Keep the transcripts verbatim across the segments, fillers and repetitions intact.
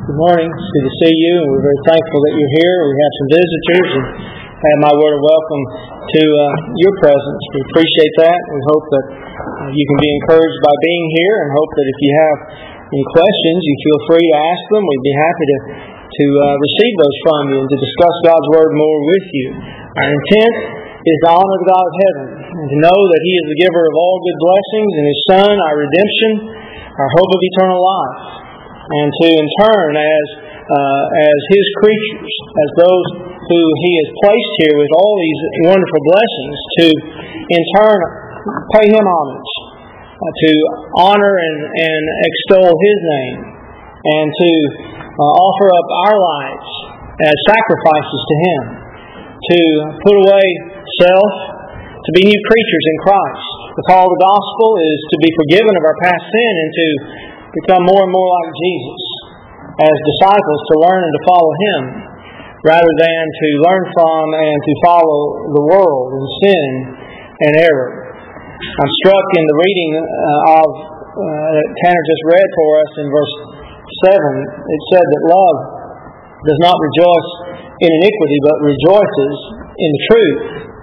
Good morning. It's good to see you, and we're very thankful that you're here. We have some visitors, and I have my word of welcome to uh, your presence. We appreciate that. We hope that uh, you can be encouraged by being here, and hope that if you have any questions, you feel free to ask them. We'd be happy to to uh, receive those from you and to discuss God's word more with you. Our intent is to honor the God of heaven and to know that He is the giver of all good blessings, and His Son, our redemption, our hope of eternal life. And to, in turn, as uh, as His creatures, as those who He has placed here with all these wonderful blessings, to, in turn, pay Him homage, uh, to honor and, and extol His name, and to uh, offer up our lives as sacrifices to Him, to put away self, to be new creatures in Christ. The call of the gospel is to be forgiven of our past sin and to become more and more like Jesus as disciples, to learn and to follow Him rather than to learn from and to follow the world and sin and error. I'm struck in the reading uh, of uh, that Tanner just read for us in verse seven. It said that love does not rejoice in iniquity but rejoices in the truth.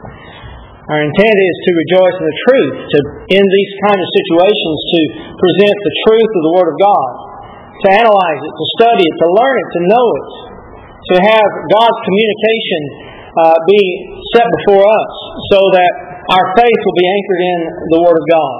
Our intent is to rejoice in the truth, to, in these kind of situations, to present the truth of the Word of God, to analyze it, to study it, to learn it, to know it, to have God's communication uh, be set before us so that our faith will be anchored in the Word of God.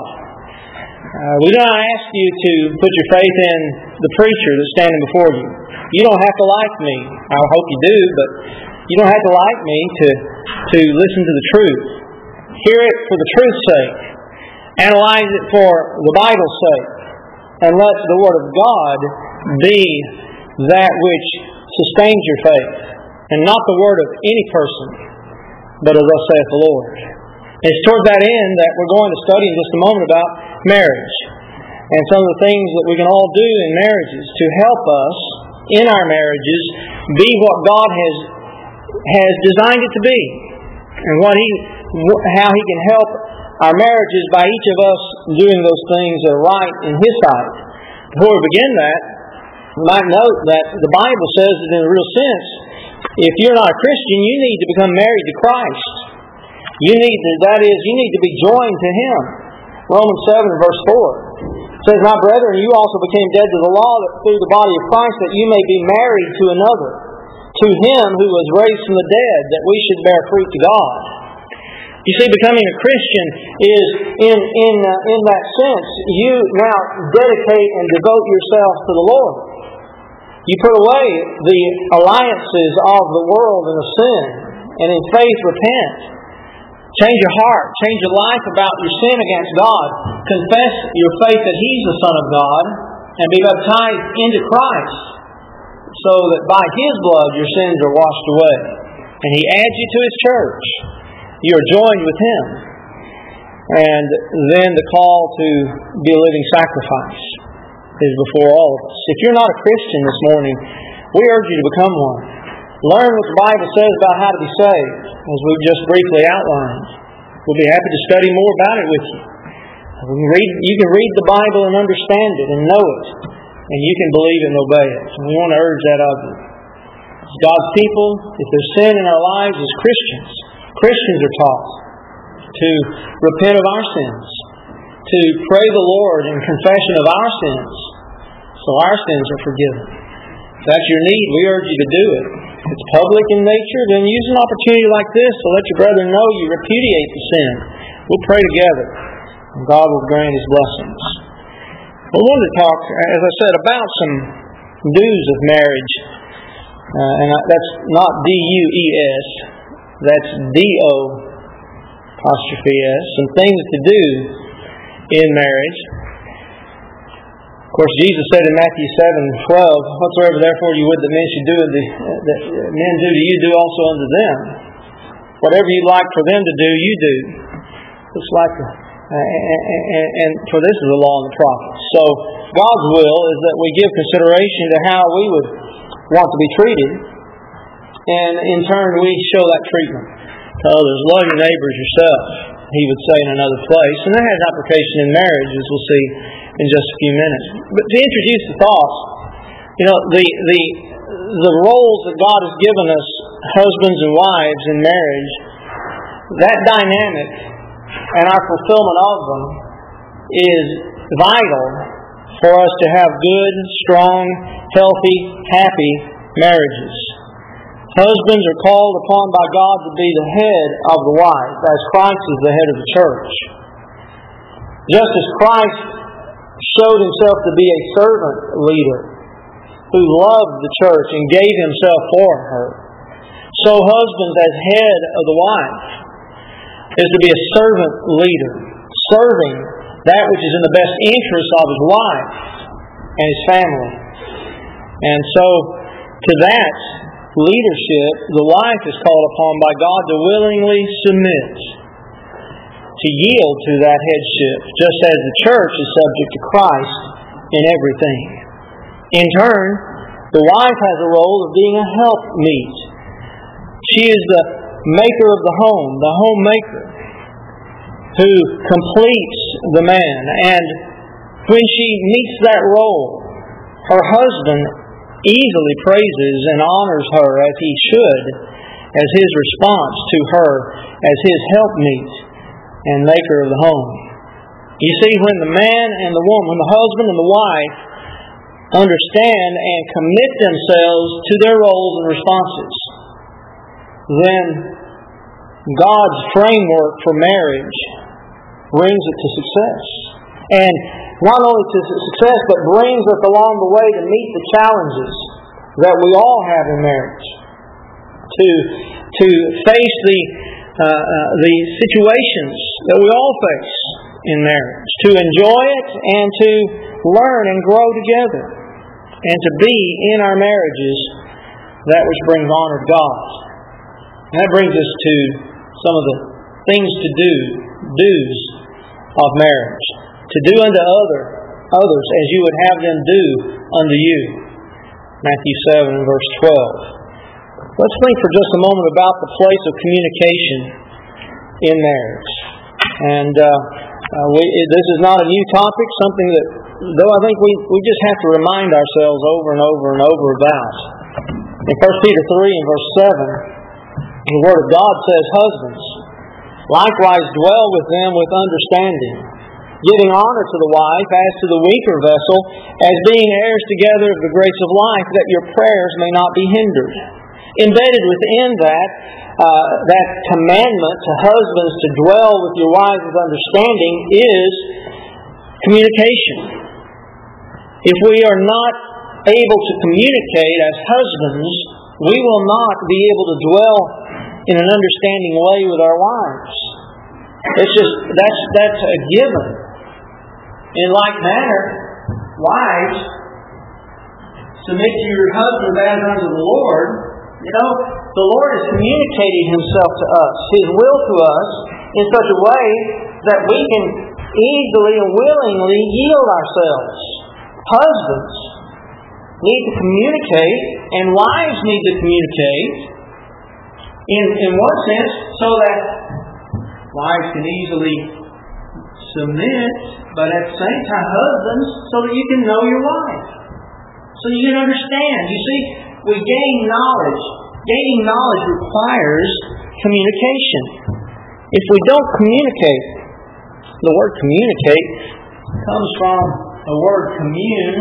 Uh, we do not ask you to put your faith in the preacher that's standing before you. You don't have to like me. I hope you do, but you don't have to like me to, to listen to the truth. Hear it for the truth's sake. Analyze it for the Bible's sake. And let the Word of God be that which sustains your faith. And not the word of any person, but of thus saith the Lord. It's toward that end that we're going to study in just a moment about marriage. And some of the things that we can all do in marriages to help us in our marriages be what God has, has designed it to be. And what He how He can help our marriages by each of us doing those things that are right in His sight. Before we begin that, we might note that the Bible says that in a real sense, if you're not a Christian, you need to become married to Christ. You need to, that is, you need to be joined to Him. Romans seven verse four says, "My brethren, you also became dead to the law through the body of Christ, that you may be married to another, to Him who was raised from the dead, that we should bear fruit to God." You see, becoming a Christian is, in in uh, in that sense, you now dedicate and devote yourself to the Lord. You put away the alliances of the world and of sin, and in faith repent. Change your heart, change your life about your sin against God. Confess your faith that He's the Son of God, and be baptized into Christ, so that by His blood your sins are washed away. And He adds you to His church. You are joined with Him. And then the call to be a living sacrifice is before all of us. If you're not a Christian this morning, we urge you to become one. Learn what the Bible says about how to be saved, as we've just briefly outlined. We'll be happy to study more about it with you. We can read, you can read the Bible and understand it and know it, and you can believe it and obey it. And we want to urge that of you. As God's people, if there's sin in our lives as Christians, Christians are taught to repent of our sins, to pray the Lord in confession of our sins, so our sins are forgiven. If that's your need, we urge you to do it. If it's public in nature, then use an opportunity like this to let your brethren know you repudiate the sin. We'll pray together, and God will grant His blessings. I wanted to talk, as I said, about some dues of marriage. Uh, and that's not D U E S. That's D O apostrophe S. Some things to do in marriage. Of course, Jesus said in Matthew seven twelve, "Whatsoever therefore you would that men should do, the, that men do to you, do also unto them. Whatever you like for them to do, you do." It's like, a, and, and, and for this is the law and the prophets. So God's will is that we give consideration to how we would want to be treated, and in turn we show that treatment to others. Love your neighbors yourself, He would say in another place. And that has application in marriage, as we'll see in just a few minutes. But to introduce the thoughts You know, the the the roles that God has given us, husbands and wives in marriage, that dynamic and our fulfillment of them is vital for us to have good, strong, healthy, happy marriages. Husbands are called upon by God to be the head of the wife, as Christ is the head of the church. Just as Christ showed Himself to be a servant leader who loved the church and gave Himself for her, so husbands, as head of the wife, is to be a servant leader, serving that which is in the best interest of his wife and his family. And so, to that leadership, the wife is called upon by God to willingly submit, to yield to that headship, just as the church is subject to Christ in everything. In turn, the wife has a role of being a helpmeet. She is the maker of the home, the homemaker, who completes the man. And when she meets that role, her husband easily praises and honors her as he should, as his response to her as his helpmeet and maker of the home. You see, when the man and the woman, when the husband and the wife understand and commit themselves to their roles and responses, then God's framework for marriage brings it to success. And not only to success, but brings us along the way to meet the challenges that we all have in marriage. To, to face the, uh, uh, the situations that we all face in marriage. To enjoy it and to learn and grow together. And to be in our marriages that which brings honor to God. And that brings us to some of the things to do, do's of marriage. To do unto other, others as you would have them do unto you. Matthew seven, verse twelve. Let's think for just a moment about the place of communication in marriage. And uh, uh, we, this is not a new topic, something that, though I think we, we just have to remind ourselves over and over and over about. In First Peter three and verse seven, the Word of God says, "Husbands, likewise dwell with them with understanding, giving honor to the wife as to the weaker vessel, as being heirs together of the grace of life, that your prayers may not be hindered." Embedded within that, uh, that commandment to husbands to dwell with your wives with understanding is communication. If we are not able to communicate as husbands, we will not be able to dwell in an understanding way with our wives. It's just, that's, that's a given. In like manner, wives, submit to your husbands as unto the Lord. You know, the Lord is communicating Himself to us, His will to us, in such a way that we can easily and willingly yield ourselves. Husbands need to communicate, and wives need to communicate, in, in one sense, so that wives can easily submit, but at the same time, husbands, so that you can know your wife. So you can understand. You see, we gain knowledge. Gaining knowledge requires communication. If we don't communicate, the word communicate comes from the word commune,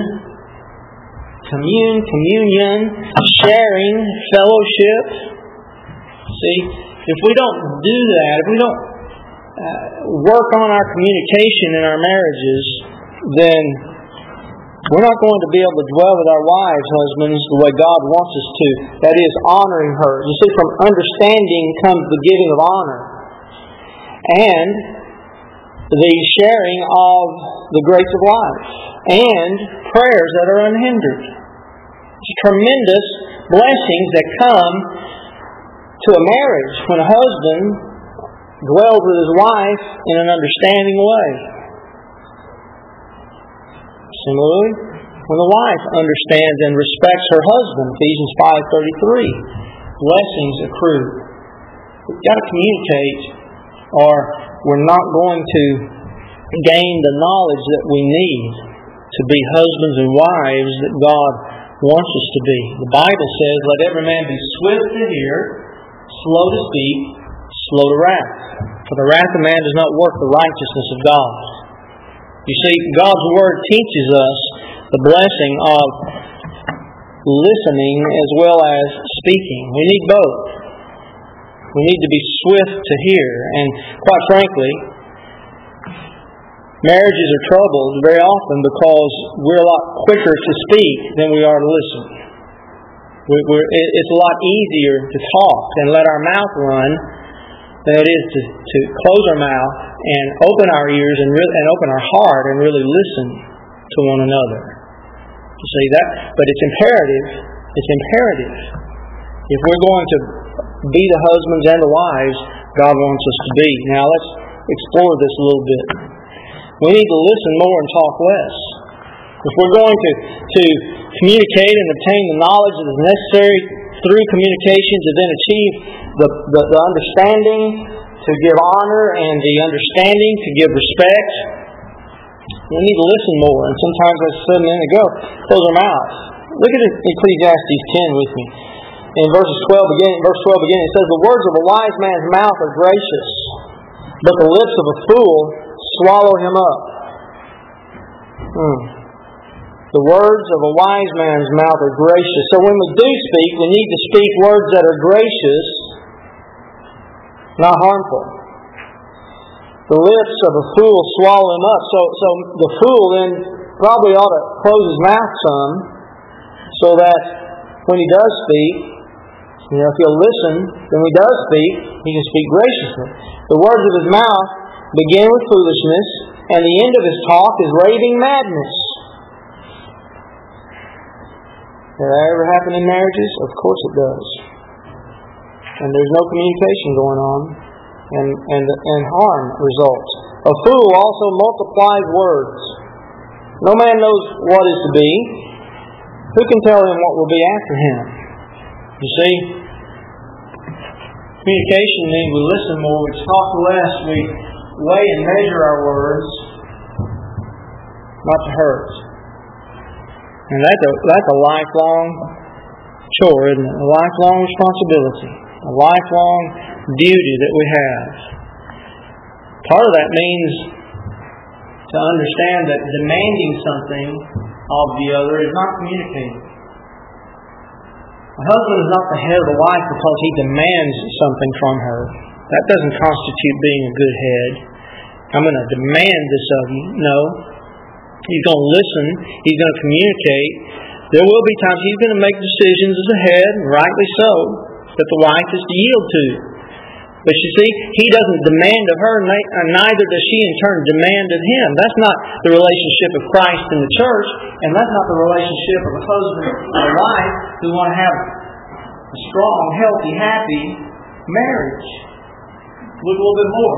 commune, communion, sharing, fellowship. See, if we don't do that, if we don't uh, work on our communication in our marriages, then we're not going to be able to dwell with our wives, husbands, the way God wants us to. That is, honoring her. You see, from understanding comes the giving of honor. And the sharing of the grace of life. And prayers that are unhindered. It's tremendous blessings that come to a marriage when a husband dwells with his wife in an understanding way. Similarly, when the wife understands and respects her husband, Ephesians five thirty-three, blessings accrue. We've got to communicate, or we're not going to gain the knowledge that we need to be husbands and wives that God wants us to be. The Bible says, let every man be swift to hear, slow to speak, slow to wrath. For the wrath of man does not work the righteousness of God. You see, God's Word teaches us the blessing of listening as well as speaking. We need both. We need to be swift to hear. And quite frankly, marriages are troubled very often because we're a lot quicker to speak than we are to listen. We, we're, it's a lot easier to talk and let our mouth run than it is to, to close our mouth and open our ears and, re- and open our heart and really listen to one another. You see that? But it's imperative. It's imperative. If we're going to be the husbands and the wives God wants us to be. Now let's explore this a little bit. We need to listen more and talk less. If we're going to, to communicate and obtain the knowledge that is necessary through communication to then achieve the, the, the understanding, to give honor, and the understanding to give respect, we need to listen more. And sometimes, as I said a minute ago, close our mouth. Look at Ecclesiastes ten with me. In verses twelve beginning, verse twelve beginning, it says, the words of a wise man's mouth are gracious, but the lips of a fool swallow him up. Hmm. The words of a wise man's mouth are gracious. So when we do speak, we need to speak words that are gracious, not harmful. The lips of a fool swallow him up. So, so the fool then probably ought to close his mouth some, so that when he does speak, you know, if he'll listen, when he does speak, he can speak graciously. The words of his mouth begin with foolishness, and the end of his talk is raving madness. Does that ever happen in marriages? Of course it does. And there's no communication going on, and, and, and harm results. A fool also multiplies words. No man knows what is to be. Who can tell him what will be after him? You see, communication means we listen more, we talk less, we weigh and measure our words, not to hurt. And that's a, that's a lifelong chore, isn't it? A lifelong responsibility, a lifelong duty that we have. Part of that means to understand that demanding something of the other is not communicating. A husband is not the head of the wife because he demands something from her. That doesn't constitute being a good head. I'm going to demand this of you. No. He's going to listen. He's going to communicate. There will be times he's going to make decisions as a head, and rightly so, that the wife is to yield to. But you see, he doesn't demand of her, and neither does she in turn demand of him. That's not the relationship of Christ in the church, and that's not the relationship of a husband and a wife who want to have a strong, healthy, happy marriage. Look a little bit more.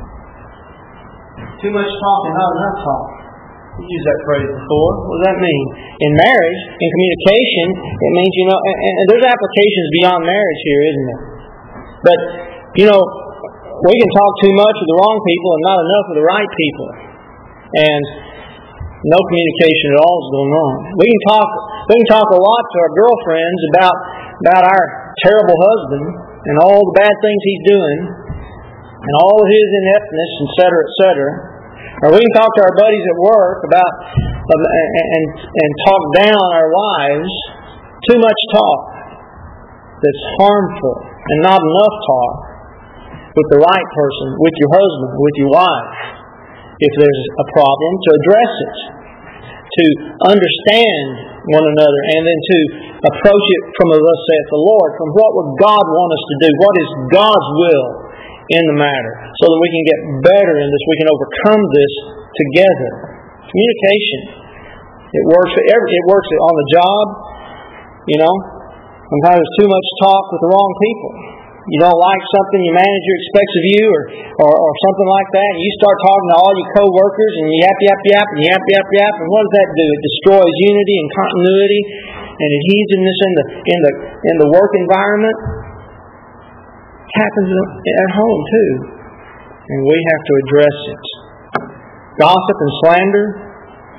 Too much talk and not enough talk. We used that phrase before. What does that mean? In marriage, in communication, it means, you know, and, and there's applications beyond marriage here, isn't there? But you know, we can talk too much with the wrong people and not enough with the right people. And no communication at all is going on. We can talk we can talk a lot to our girlfriends about, about our terrible husband and all the bad things he's doing and all of his ineptness, et cetera, et cetera. Or we can talk to our buddies at work about and, and, and talk down our wives. Too much talk that's harmful and not enough talk with the right person, with your husband, with your wife. If there's a problem, to address it, to understand one another, and then to approach it from a thus saith the Lord, from what would God want us to do, what is God's will in the matter, so that we can get better in this, we can overcome this together. Communication. It works for every, it works on the job, you know. Sometimes there's too much talk with the wrong people. You don't like something your manager expects of you, or, or, or something like that, and you start talking to all your co-workers, and you yap, yap, yap, and yap, yap, yap, and what does that do? It destroys unity and continuity and adhesiveness in the in the in the work environment. It happens at home too, and we have to address it. Gossip and slander,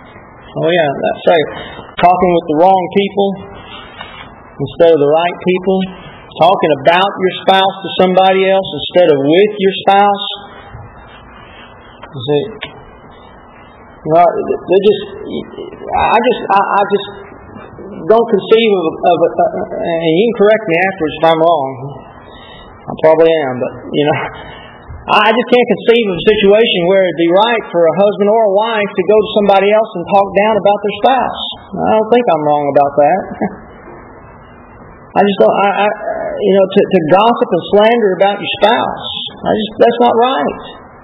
Oh yeah, that's right. Talking with the wrong people instead of the right people. Talking about your spouse to somebody else instead of with your spouse. You see, you know, they just, I just, I, I just don't conceive of, of, of, and you can correct me afterwards if I'm wrong. I probably am, but you know, I just can't conceive of a situation where it'd be right for a husband or a wife to go to somebody else and talk down about their spouse. I don't think I'm wrong about that. I just don't, I, I you know, to, to gossip and slander about your spouse. I just, that's not right.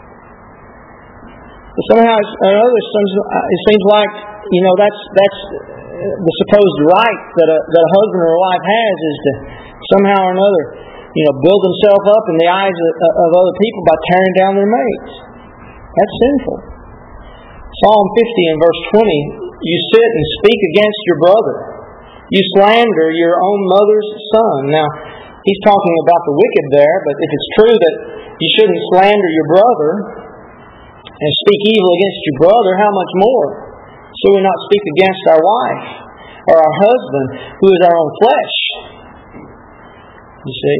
But somehow, it's, it seems like, you know, that's that's the supposed right that a that a husband or a wife has is to somehow or another, you know, build themselves up in the eyes of, of other people by tearing down their mates. That's sinful. Psalm fifty and verse twenty, you sit and speak against your brother. You slander your own mother's son. Now, he's talking about the wicked there, but if it's true that you shouldn't slander your brother and speak evil against your brother, how much more should we not speak against our wife or our husband, who is our own flesh? You see?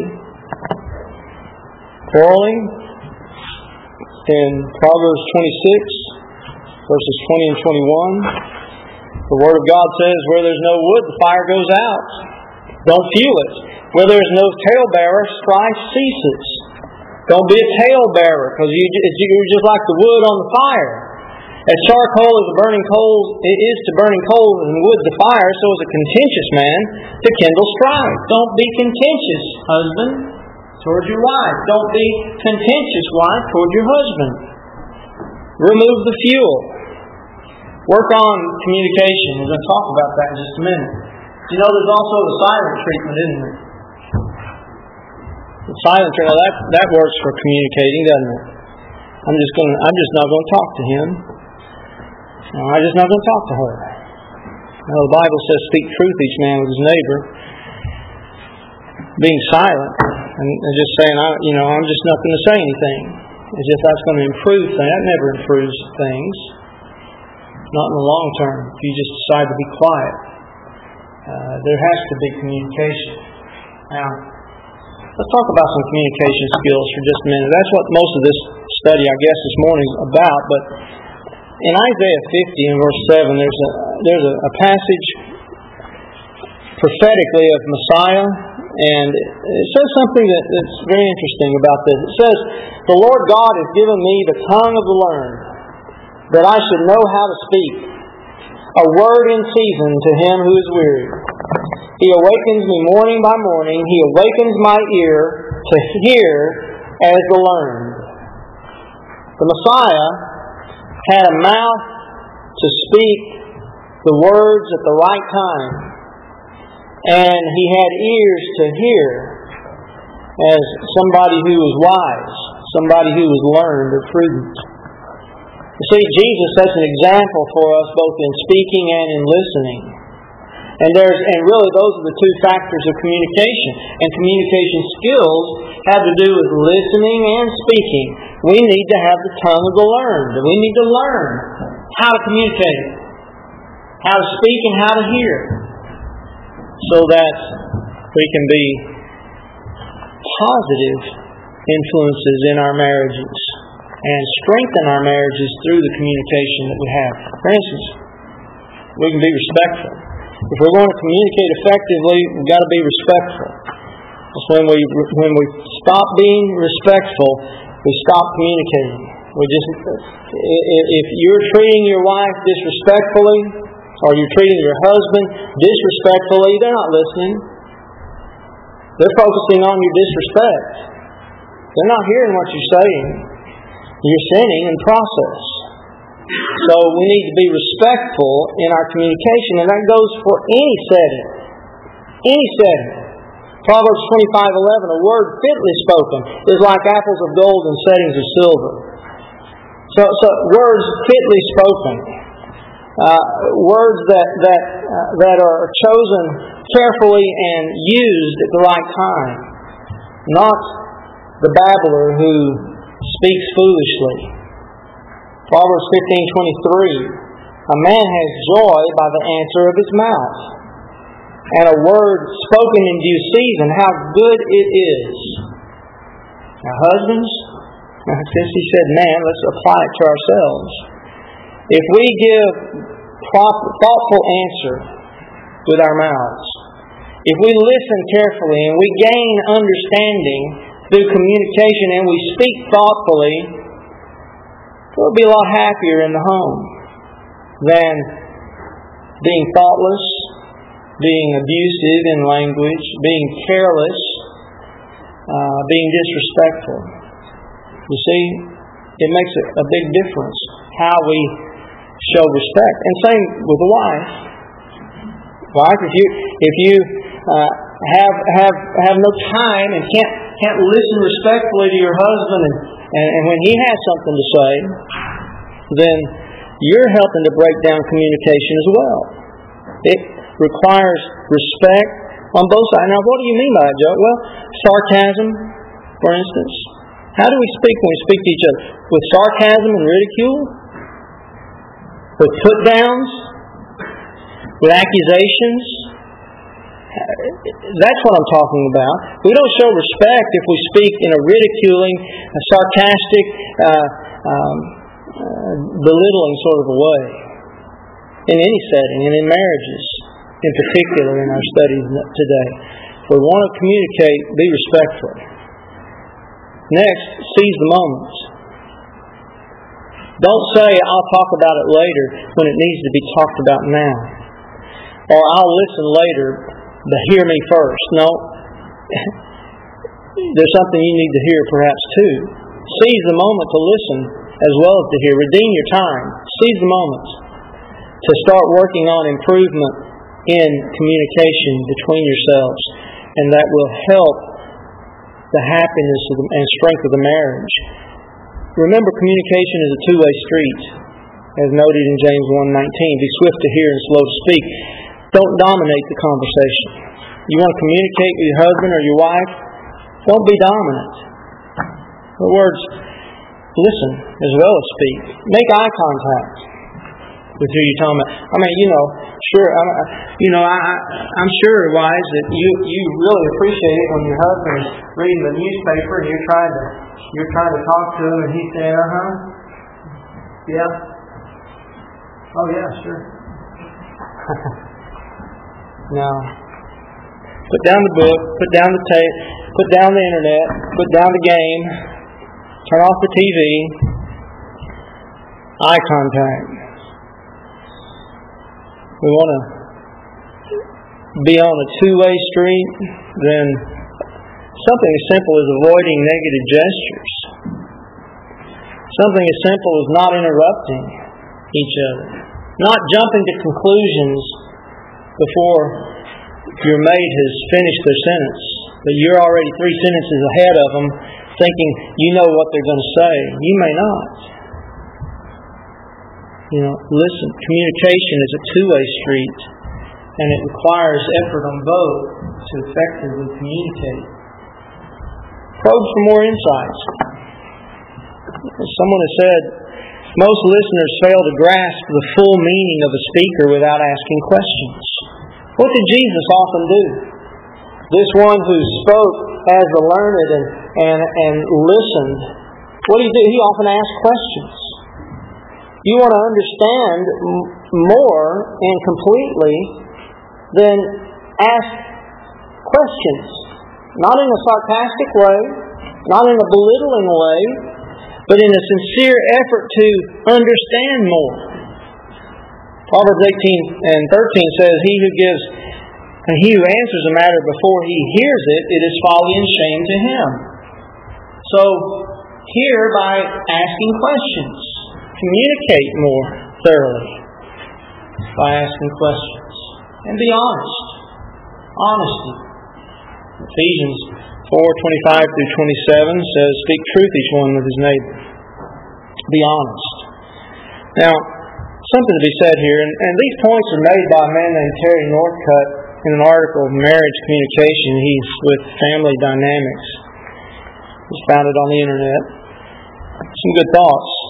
Quarreling in Proverbs twenty-six, verses twenty and twenty-one. The Word of God says, where there's no wood, the fire goes out. Don't fuel it. Where there's no talebearer, strife ceases. Don't be a talebearer, because you, you're just like the wood on the fire. As charcoal is a burning coal, it is to burning coal and wood the fire, so is a contentious man to kindle strife. Don't be contentious, husband, toward your wife. Don't be contentious, wife, toward your husband. Remove the fuel. Work on communication. We're going to talk about that in just a minute. You know, there's also the silent treatment, isn't there? The silent treatment, that that works for communicating, doesn't it? I'm just going. I'm just not going to talk to him. No, I'm just not going to talk to her. Now, the Bible says, "Speak truth, each man with his neighbor." Being silent and just saying, "I, you know, I'm just not going to say anything," as if that's going to improve things. That never improves things. Not in the long term. If you just decide to be quiet, uh, there has to be communication. Now, let's talk about some communication skills for just a minute. That's what most of this study, I guess, this morning is about. But in Isaiah fifty and verse seven, there's a there's a, a passage prophetically of Messiah, and it says something that, that's very interesting about this. It says, "The Lord God has given me the tongue of the learned, that I should know how to speak a word in season to him who is weary. He awakens me morning by morning. He awakens my ear to hear as the learned." The Messiah had a mouth to speak the words at the right time, and he had ears to hear as somebody who was wise, somebody who was learned or prudent. You see, Jesus sets an example for us both in speaking and in listening. And there's and really those are the two factors of communication. And communication skills have to do with listening and speaking. We need to have the tongue of the learned. We need to learn how to communicate, how to speak and how to hear, so that we can be positive influences in our marriages and strengthen our marriages through the communication that we have. For instance, we can be respectful. If we're going to communicate effectively, we've got to be respectful. It's when we when we stop being respectful, we stop communicating. We just if you're treating your wife disrespectfully, or you're treating your husband disrespectfully, they're not listening. They're focusing on your disrespect. They're not hearing what you're saying. You're sinning in process. So we need to be respectful in our communication, and that goes for any setting. Any setting. Proverbs twenty-five eleven, a word fitly spoken is like apples of gold in settings of silver. So, so words fitly spoken. Uh, words that that uh, that are chosen carefully and used at the right time. Not the babbler who speaks foolishly. Proverbs fifteen twenty-three, A man has joy by the answer of his mouth, and a word spoken in due season, how good it is. Now, husbands, since he said man, let's apply it to ourselves. If we give proper, thoughtful answer with our mouths, if we listen carefully and we gain understanding through communication and we speak thoughtfully, we'll be a lot happier in the home than being thoughtless, being abusive in language, being careless, uh, being disrespectful. You see, it makes a, a big difference how we show respect. And same with the wife. Wife, if you if you uh, have have have no time and can't can't listen respectfully to your husband, and, and, and when he has something to say, then you're helping to break down communication as well. It requires respect on both sides. Now, what do you mean by that, Joe? Well, sarcasm, for instance. How do we speak when we speak to each other? With sarcasm and ridicule? With put-downs? With accusations? That's what I'm talking about. We don't show respect if we speak in a ridiculing, a sarcastic, uh, um, uh, belittling sort of a way. In any setting, and in marriages in particular in our studies today. If we want to communicate, be respectful. Next, seize the moments. Don't say, I'll talk about it later when it needs to be talked about now. Or I'll listen later, but hear me first. No. There's something you need to hear perhaps too. Seize the moment to listen as well as to hear. Redeem your time. Seize the moment to start working on improvement in communication between yourselves. And that will help the happiness of the, and strength of the marriage. Remember, communication is a two-way street, as noted in James one nineteen. Be swift to hear and slow to speak. Don't dominate the conversation. You want to communicate with your husband or your wife? Don't be dominant. In other words, listen as well as speak. Make eye contact with who you're talking about. I mean, you know, sure, I'm, you know, I, I'm sure, wives, that you you really appreciate it when your husband is reading the newspaper and you're trying to you're trying to talk to him and he's saying, uh huh, yeah, oh yeah, sure. No, put down the book, put down the tape, put down the internet, put down the game, turn off the T V. Eye contact. We want to be on a two-way street, then something as simple as avoiding negative gestures. Something as simple as not interrupting each other. Not jumping to conclusions before your mate has finished their sentence, but you're already three sentences ahead of them, thinking you know what they're going to say. You may not. You know, listen, communication is a two-way street, and it requires effort on both to effectively communicate. Probe for more insights. Someone has said, most listeners fail to grasp the full meaning of a speaker without asking questions. What did Jesus often do? This one who spoke as the learned and, and, and listened, what did he do? He often asked questions. You want to understand more and completely, then ask questions. Not in a sarcastic way, not in a belittling way, but in a sincere effort to understand more. Proverbs eighteen and thirteen says, He who gives and he who answers a matter before he hears it, it is folly and shame to him. So, here by asking questions, communicate more thoroughly by asking questions. And be honest. Honesty. Ephesians four twenty-five through twenty-seven says, speak truth each one with his neighbor. Be honest. Now, something to be said here, and, and these points are made by a man named Terry Northcutt in an article of Marriage Communication. He's with Family Dynamics. He's found it on the internet. Some good thoughts.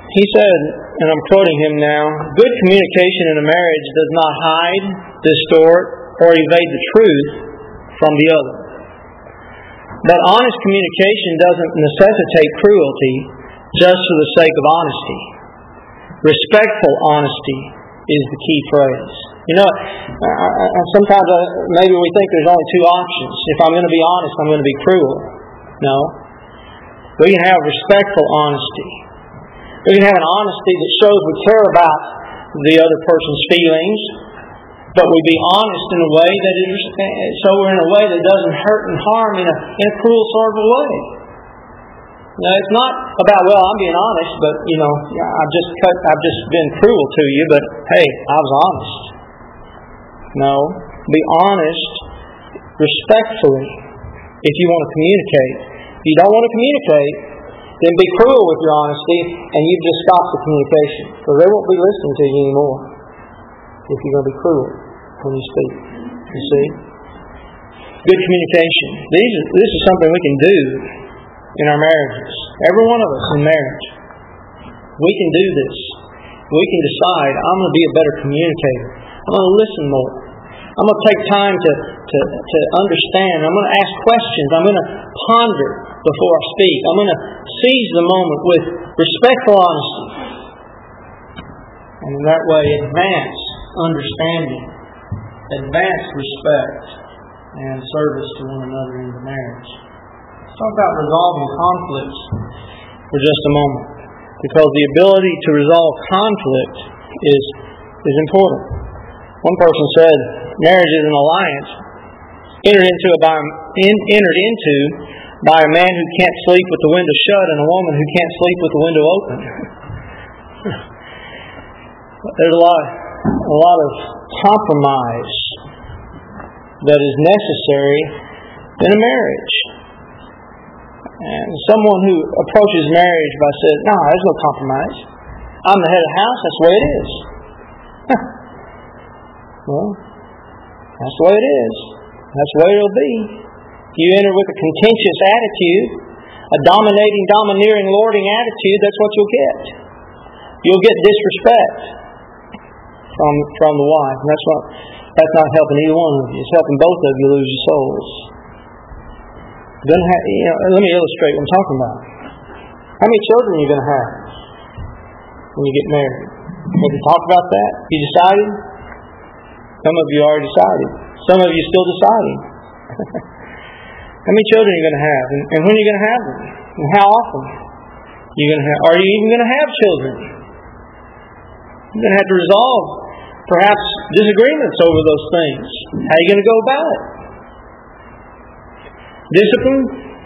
He said, and I'm quoting him now, "Good communication in a marriage does not hide, distort, or evade the truth from the other. But honest communication doesn't necessitate cruelty just for the sake of honesty. Respectful honesty is the key phrase." You know, I, I, sometimes I, maybe we think there's only two options. If I'm going to be honest, I'm going to be cruel. No. We can have respectful honesty. We can have an honesty that shows we care about the other person's feelings, but we be honest in a way that is, so we're in a way that doesn't hurt and harm in a, in a cruel sort of a way. Now, it's not about, well, I'm being honest, but, you know, I've just cut, I've just been cruel to you, but hey, I was honest. No, be honest respectfully if you want to communicate. If you don't want to communicate, then be cruel with your honesty, and you've just stopped the communication. Because they won't be listening to you anymore if you're going to be cruel when you speak. You see? Good communication. These are, this is something we can do in our marriages. Every one of us in marriage. We can do this. We can decide, I'm going to be a better communicator. I'm going to listen more. I'm going to take time to, to, to understand. I'm going to ask questions. I'm going to ponder before I speak. I'm going to seize the moment with respectful honesty. And in that way, advance understanding, advance respect, and service to one another in the marriage. Let's talk about resolving conflicts for just a moment. Because the ability to resolve conflict is, is important. One person said, marriage is an alliance entered into by in, entered into by a man who can't sleep with the window shut and a woman who can't sleep with the window open. There's a lot, a lot of compromise that is necessary in a marriage. And someone who approaches marriage by saying, "No, there's no compromise. I'm the head of the house. That's the way it is." Well, that's the way it is. That's the way it'll be. If you enter with a contentious attitude, a dominating, domineering, lording attitude, that's what you'll get. You'll get disrespect from from the wife. And that's what that's not helping either one of you. It's helping both of you lose your souls. Have, you know, let me illustrate what I'm talking about. How many children are you going to have when you get married? Have you talked about that? You decided? Some of you already decided. Some of you still deciding. How many children are you going to have? And, and when are you going to have them? And how often? Are you going to have, are you even going to have children? You're going to have to resolve perhaps disagreements over those things. How are you going to go about it? Discipline?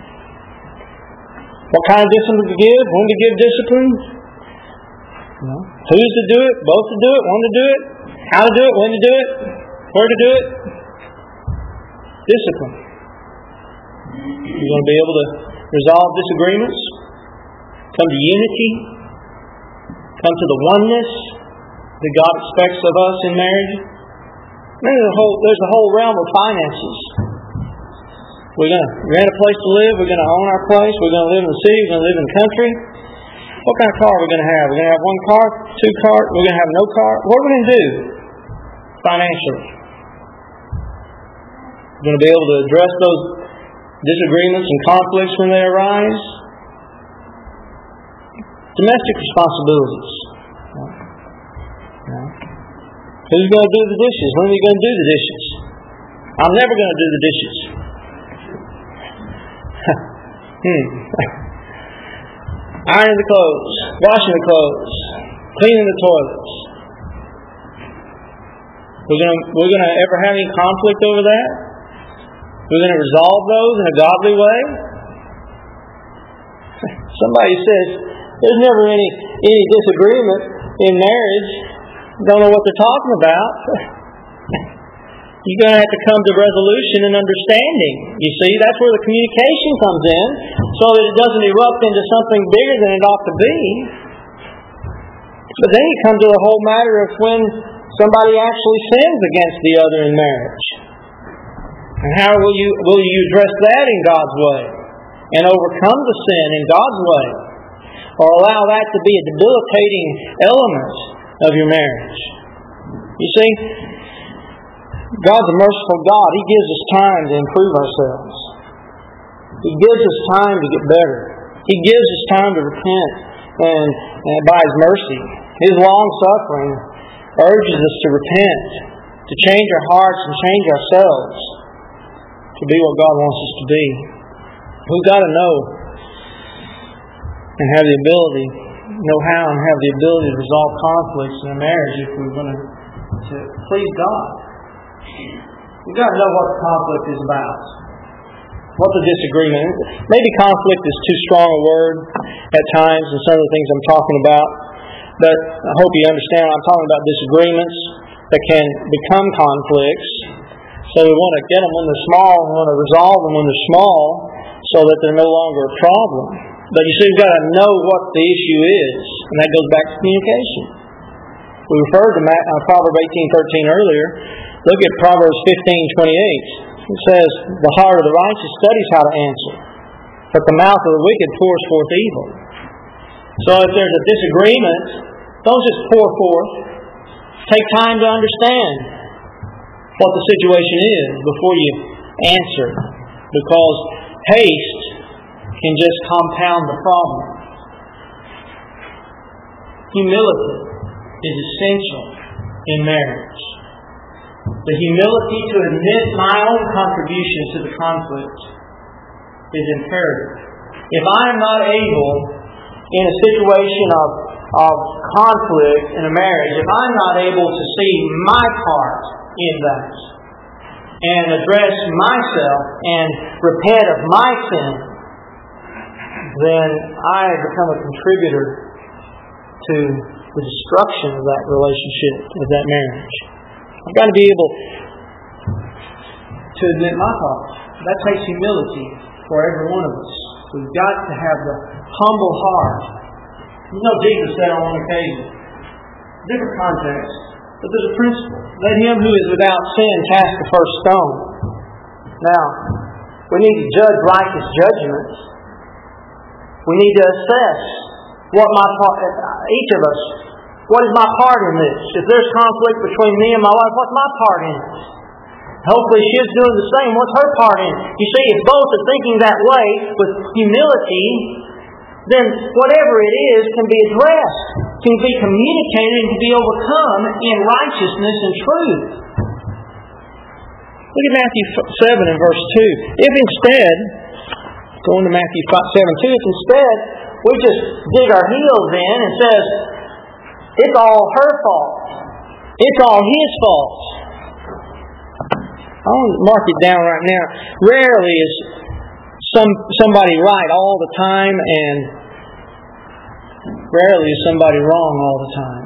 What kind of discipline to give? When to give discipline? You know, who's to do it? Both to do it? One to do it? How to do it? When to do it? Where to do it? Discipline. You're going to be able to resolve disagreements, come to unity, come to the oneness that God expects of us in marriage. There's a whole, there's a whole realm of finances. We're going to rent a place to live. We're going to own our place. We're going to live in the city. We're going to live in the country. What kind of car are we going to have? We're going to have one car, two cars. We're going to have no car. What are we going to do financially? We're going to be able to address those disagreements and conflicts when they arise. Domestic responsibilities. Who's going to do the dishes? When are we going to do the dishes? I'm never going to do the dishes. hmm. Ironing the clothes, washing the clothes, cleaning the toilets. We're going to, we're going to ever have any conflict over that? We're going to resolve those in a godly way? Somebody says, there's never any, any disagreement in marriage. Don't know what they're talking about. You're going to have to come to resolution and understanding. You see, that's where the communication comes in, so that it doesn't erupt into something bigger than it ought to be. But then you come to the whole matter of when somebody actually sins against the other in marriage. And how will you will you address that in God's way? And overcome the sin in God's way? or allow that to be a debilitating element of your marriage. You see, God's a merciful God. He gives us time to improve ourselves. He gives us time to get better. He gives us time to repent and, and by His mercy. His long-suffering urges us to repent, to change our hearts and change ourselves to be what God wants us to be. We've got to know and have the ability, know how and have the ability to resolve conflicts in a marriage if we're going to, to please God. We've got to know what the conflict is about. What the disagreement is. Maybe conflict is too strong a word at times in some of the things I'm talking about. But I hope you understand I'm talking about disagreements that can become conflicts. So we want to get them when they're small. We want to resolve them when they're small so that they're no longer a problem. But you see, we've got to know what the issue is. And that goes back to communication. We referred to Proverbs eighteen thirteen earlier. Look at Proverbs fifteen twenty-eight. It says, the heart of the righteous studies how to answer, but the mouth of the wicked pours forth evil. So if there's a disagreement, don't just pour forth. Take time to understand what the situation is before you answer. Because haste can just compound the problem. Humility is essential in marriage. The humility to admit my own contribution to the conflict is imperative. If I am not able, in a situation of, of conflict in a marriage, if I'm not able to see my part in that and address myself and repent of my sin, then I become a contributor to the destruction of that relationship, of that marriage. I've got to be able to admit my part. That takes humility for every one of us. We've got to have the humble heart. You know, Jesus said on one occasion, different context, but there's a principle. Let him who is without sin cast the first stone. Now, we need to judge righteous judgments. We need to assess what my part, each of us, what is my part in this? If there's conflict between me and my wife, what's my part in it? Hopefully she's doing the same. What's her part in it? You see, if both are thinking that way with humility, then whatever it is can be addressed, can be communicated, and can be overcome in righteousness and truth. Look at Matthew seven and verse two. If instead, going to Matthew seven two, if instead we just dig our heels in and says, it's all her fault. It's all his fault. I want to mark it down right now. Rarely is some somebody right all the time, and rarely is somebody wrong all the time.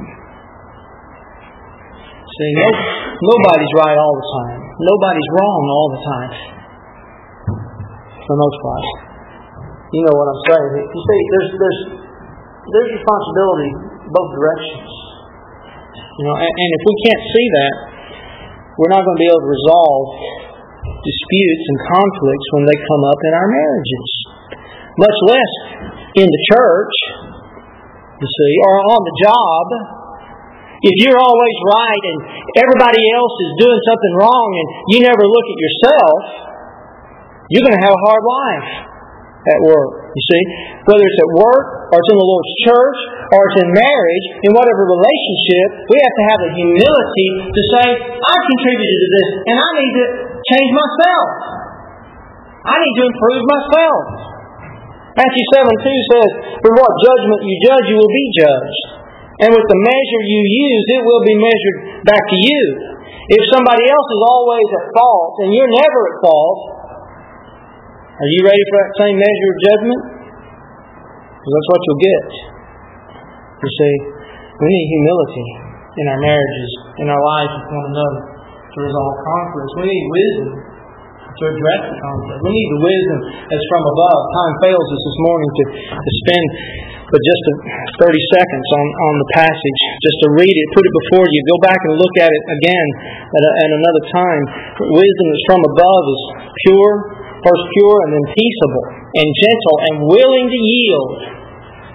See, no, nobody's right all the time. Nobody's wrong all the time. For the most part. You know what I'm saying. You see, there's there's there's responsibility both directions. You know, and, and if we can't see that, we're not going to be able to resolve disputes and conflicts when they come up in our marriages. Much less in the church, you see, or on the job. If you're always right and everybody else is doing something wrong and you never look at yourself, you're going to have a hard life at work. You see, whether it's at work or it's in the Lord's church or it's in marriage, in whatever relationship, we have to have the humility to say, I contributed to this and I need to change myself. I need to improve myself. Matthew seven two says, for what judgment you judge, you will be judged. And with the measure you use, it will be measured back to you. If somebody else is always at fault and you're never at fault, are you ready for that same measure of judgment? Because that's what you'll get. You see, we need humility in our marriages, in our lives with one another to resolve conflicts. We need wisdom to address the conflict. We need the wisdom that's from above. Time fails us this morning to, to spend but just a, thirty seconds on, on the passage, just to read it, put it before you, go back and look at it again at, a, at another time. Wisdom that's from above is pure, first pure and then peaceable and gentle and willing to yield,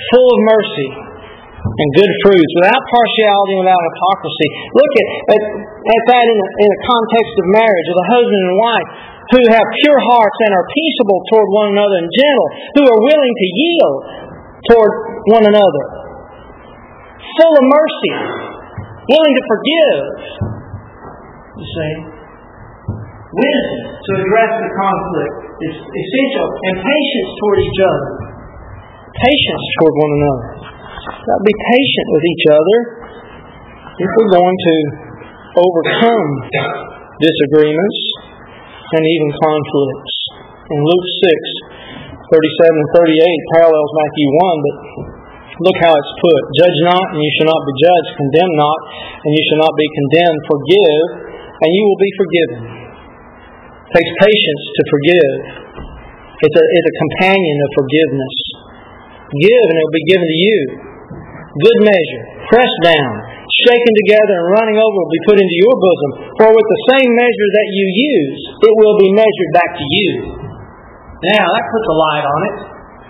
full of mercy and good fruits, without partiality and without hypocrisy. Look at, at, at that in a, in a context of marriage, of a husband and wife who have pure hearts and are peaceable toward one another and gentle, who are willing to yield toward one another, full of mercy, willing to forgive. You see? Wisdom to address the conflict is essential, and patience toward each other. Patience toward one another. We've got to be patient with each other if we're going to overcome disagreements and even conflicts. In Luke six, thirty-seven and thirty-eight parallels Matthew one, but look how it's put. Judge not, and you shall not be judged. Condemn not, and you shall not be condemned. Forgive, and you will be forgiven. It takes patience to forgive. It's a, it's a companion of forgiveness. Give, and it will be given to you. Good measure, pressed down, shaken together, and running over will be put into your bosom. For with the same measure that you use, it will be measured back to you. Now, that puts a light on it.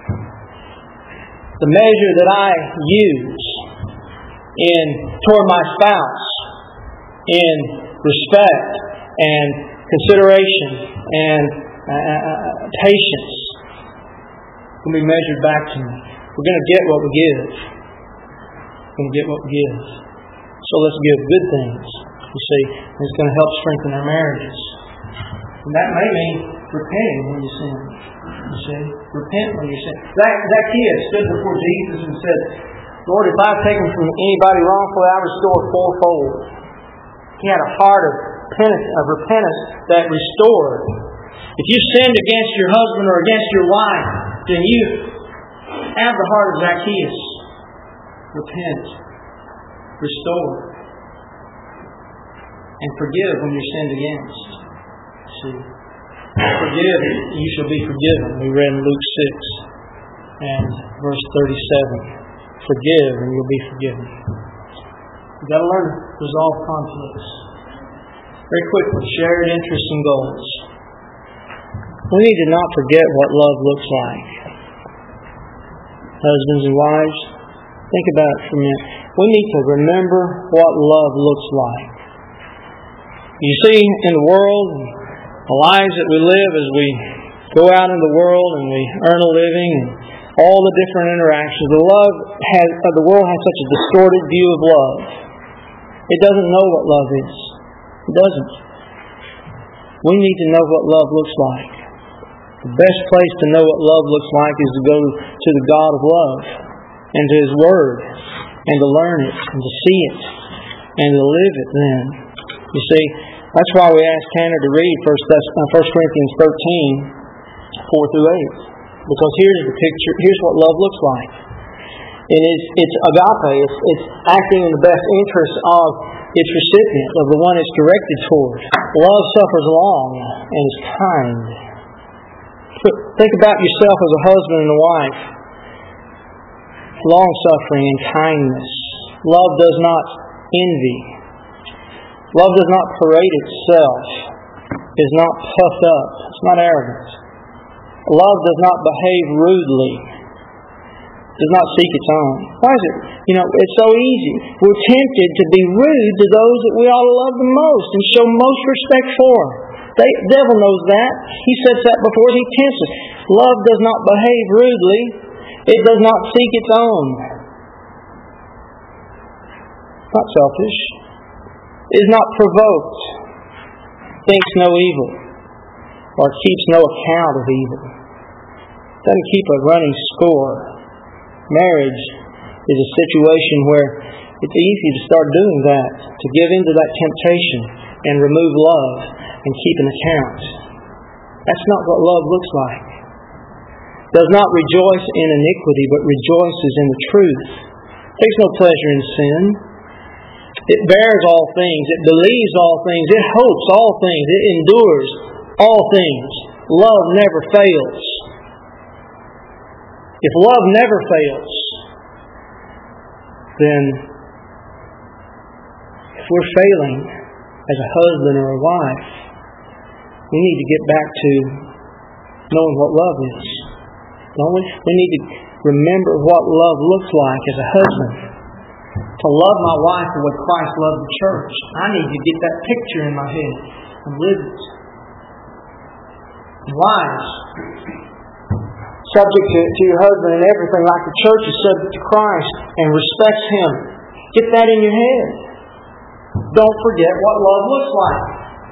The measure that I use in toward my spouse, in respect and consideration and uh, patience, will be measured back to me. We're going to get what we give. We're going to get what we give. So let's give good things. You see, it's going to help strengthen our marriages. And that may mean repenting when you sin. You see, repent when you sin. Zacchaeus stood before Jesus and said, Lord, if I've taken from anybody wrongfully, I restore fourfold. He had a heart of penitence, of repentance that restored. If you sinned against your husband or against your wife, then you have the heart of Zacchaeus. Repent. Restore. And forgive when you're sinned against. See? Forgive, you shall be forgiven. We read in Luke six and verse thirty-seven. Forgive and you'll be forgiven. You've got to learn to resolve conflicts. Very quickly, shared interests and goals. We need to not forget what love looks like. Husbands and wives, think about it for a minute. We need to remember what love looks like. You see, in the world, the lives that we live as we go out in the world and we earn a living and all the different interactions, the love has, uh, the world has such a distorted view of love. It doesn't know what love is. It doesn't. We need to know what love looks like. The best place to know what love looks like is to go to the God of love and to His Word and to learn it and to see it and to live it then. You see, that's why we asked Tanner to read First Corinthians thirteen, four through eight. Because here's the picture, here's what love looks like. It is, it's agape, it's, it's acting in the best interest of its recipient, of the one it's directed toward. Love suffers long and is kind. Think about yourself as a husband and a wife. Long-suffering and kindness. Love does not envy. Love does not parade itself. Is not puffed up. It's not arrogant. Love does not behave rudely. Does not seek its own. Why is it? You know, it's so easy. We're tempted to be rude to those that we ought to love the most and show most respect for. The devil knows that. He sets that before us. He tempts us. Love does not behave rudely. It does not seek its own. Not selfish. Is not provoked. Thinks no evil. Or keeps no account of evil. Doesn't keep a running score. Marriage is a situation where it's easy to start doing that. To give into that temptation and remove love and keep an account. That's not what love looks like. Does not rejoice in iniquity, but rejoices in the truth. Takes no pleasure in sin. It bears all things. It believes all things. It hopes all things. It endures all things. Love never fails. If love never fails, then if we're failing as a husband or a wife, we need to get back to knowing what love is. Don't we? We need to remember what love looks like as a husband. To love my wife the way Christ loved the church. I need to get that picture in my head and live it. And wives, subject to, to your husband and everything like the church is subject to Christ and respects Him. Get that in your head. Don't forget what love looks like.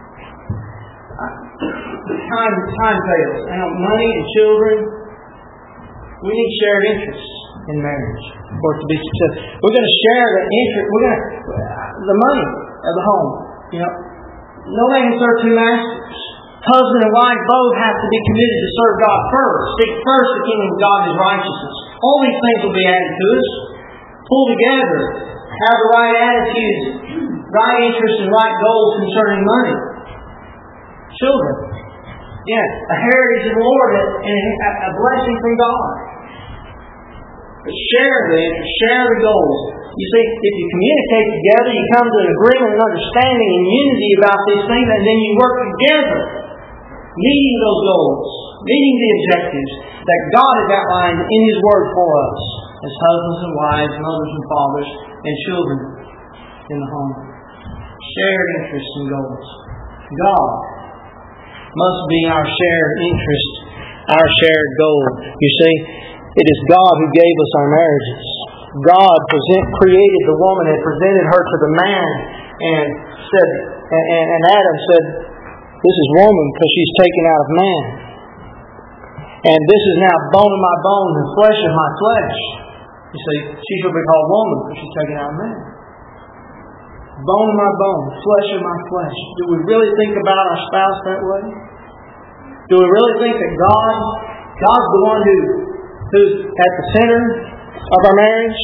Time, time fails. And money and children. We need shared interests in marriage for it to be successful. We're going to share the interest. We're going to the money of the home. You know, no man can serve two masters. Husband and wife both have to be committed to serve God first. Seek first the kingdom of God and His righteousness. All these things will be added to us. Pull together. Have the right attitudes, right interests, and right goals concerning money. Children. Yes, a heritage of the Lord and a blessing from God. But share the interest, share the goals. You see, if you communicate together, you come to an agreement and understanding and unity about these things, and then you work together, meeting those goals, meeting the objectives that God has outlined in His Word for us as husbands and wives, mothers and fathers, and children in the home. Shared interests and goals. God must be our shared interest, our shared goal. You see, it is God who gave us our marriages. God present, created the woman and presented her to the man and said, and, and Adam said, "This is woman because she's taken out of man. And this is now bone of my bones and flesh of my flesh." You see, she shall be called woman because she's taken out of man. Bone of my bone, flesh of my flesh. Do we really think about our spouse that way? Do we really think that God, God's the one who, who's at the center of our marriage?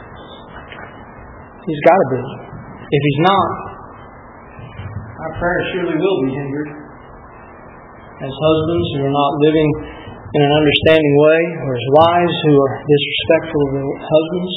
He's got to be. If He's not, our prayers surely will be hindered. As husbands who are not living in an understanding way, or as wives who are disrespectful of their husbands.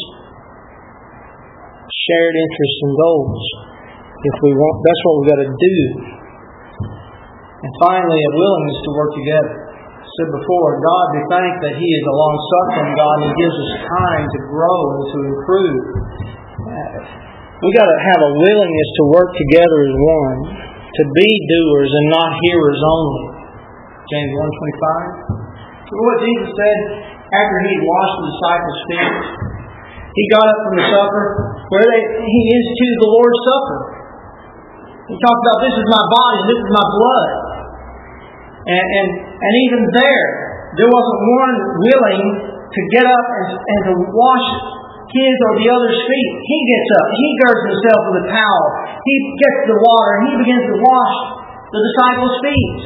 Shared interests and goals. If we want, that's what we've got to do. And finally, a willingness to work together. I said before, God be thanked that He is a long-suffering God and He gives us time to grow and to improve. We've got to have a willingness to work together as one, to be doers and not hearers only. James one twenty-five. Remember what Jesus said after He had washed the disciples' feet? He got up from the supper, where they, He instituted the Lord's Supper. He talked about, "This is my body, this is my blood." And, and, and even there, there wasn't one willing to get up and, and to wash his or the other's feet. He gets up, he girds himself with a towel, he gets the water, and he begins to wash the disciples' feet.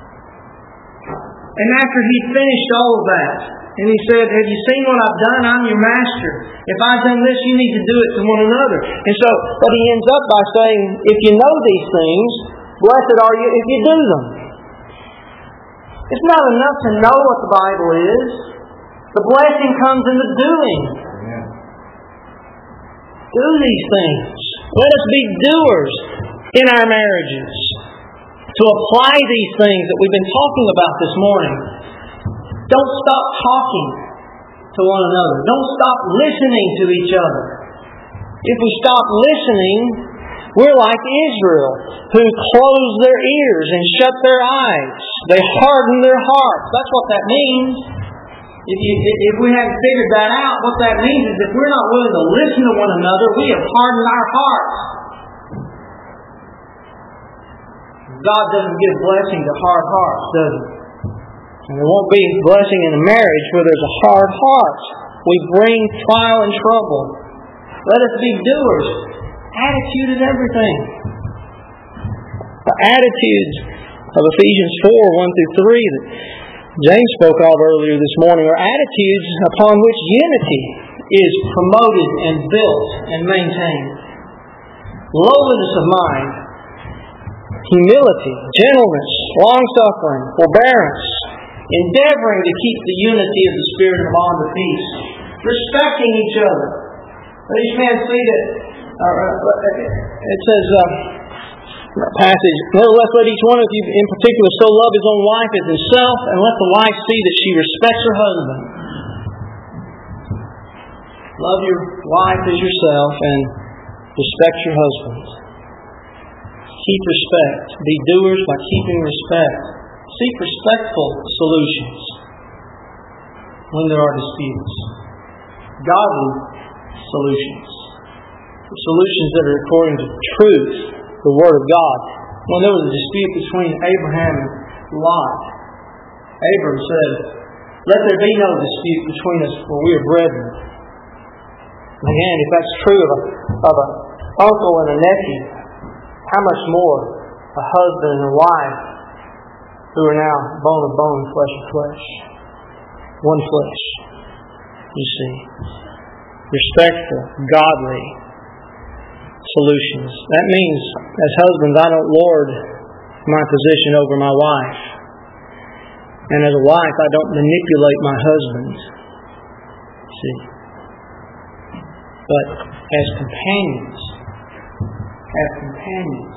And after he finished all of that, and he said, "Have you seen what I've done? I'm your master. If I've done this, you need to do it to one another." And so, but he ends up by saying, if you know these things, blessed are you if you do them. It's not enough to know what the Bible is. The blessing comes in the doing. Amen. Do these things. Let us be doers in our marriages. To apply these things that we've been talking about this morning. Don't stop talking to one another. Don't stop listening to each other. If we stop listening, we're like Israel, who closed their ears and shut their eyes. They hardened their hearts. That's what that means. If, you, if we haven't figured that out, what that means is if we're not willing to listen to one another, we have hardened our hearts. God doesn't give blessing to hard hearts, does He? And there won't be blessing in a marriage where there's a hard heart. We bring trial and trouble. Let us be doers. Attitude is everything. The attitudes of Ephesians four, one through three that James spoke of earlier this morning are attitudes upon which unity is promoted and built and maintained. Lowliness of mind, humility, gentleness, long-suffering, forbearance, endeavoring to keep the unity of the Spirit and bond of peace, respecting each other. Let each man see that, uh, it says, uh, passage, "Nevertheless, let each one of you in particular so love his own wife as himself, and let the wife see that she respects her husband." Love your wife as yourself and respect your husband. Keep respect. Be doers by keeping respect. Seek respectful solutions when there are disputes. Godly solutions. Solutions that are according to truth, the Word of God. When there was a dispute between Abraham and Lot, Abram said, "Let there be no dispute between us, for we are brethren." Again, if that's true of a, of a uncle and a nephew, how much more a husband and a wife who are now bone of bone, flesh of flesh. One flesh, you see. Respectful, godly solutions. That means, as husbands, I don't lord my position over my wife. And as a wife, I don't manipulate my husband. See? But as companions, as companions,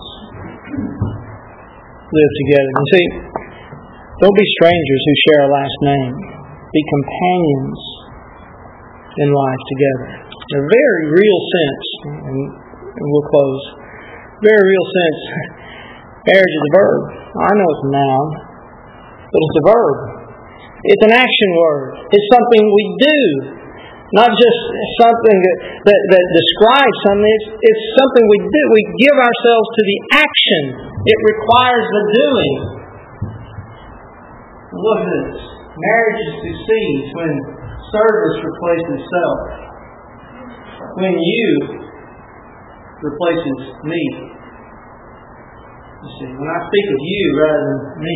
live together. And see, don't be strangers who share a last name. Be companions in life together. In a very real sense, and, and we'll close, very real sense, marriage is a verb. I know it's a noun, but it's a verb. It's an action word. It's something we do. Not just something that, that, that describes something. It's, it's something we do. We give ourselves to the action. It requires the doing. Look at this. Marriage succeeds when service replaces self. When you replaces me. You see, when I speak of you rather than me.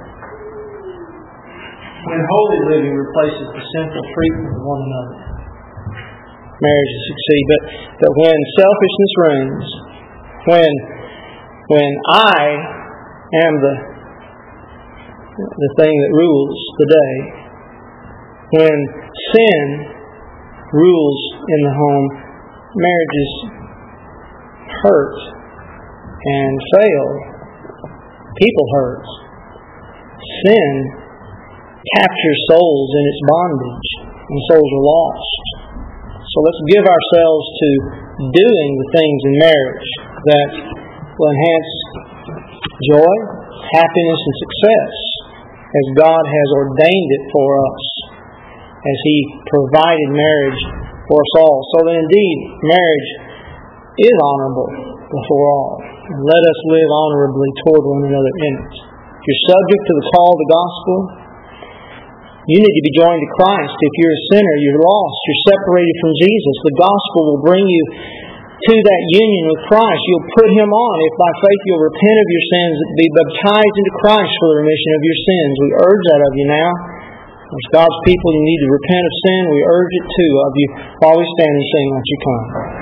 When holy living replaces the sinful treatment of one another. Marriages succeed. But, but when selfishness reigns, when when I am the the thing that rules the day, when sin rules in the home, marriages hurt and fail. People hurt. Sin captures souls in its bondage, and souls are lost. So let's give ourselves to doing the things in marriage that will enhance joy, happiness, and success as God has ordained it for us, as He provided marriage for us all. So that indeed, marriage is honorable before all. And let us live honorably toward one another in it. If you're subject to the call of the gospel, you need to be joined to Christ. If you're a sinner, you're lost, you're separated from Jesus, the gospel will bring you to that union with Christ. You'll put Him on. If by faith you'll repent of your sins, be baptized into Christ for the remission of your sins. We urge that of you now. As God's people, you need to repent of sin. We urge it too of you while we stand and sing, won't you come?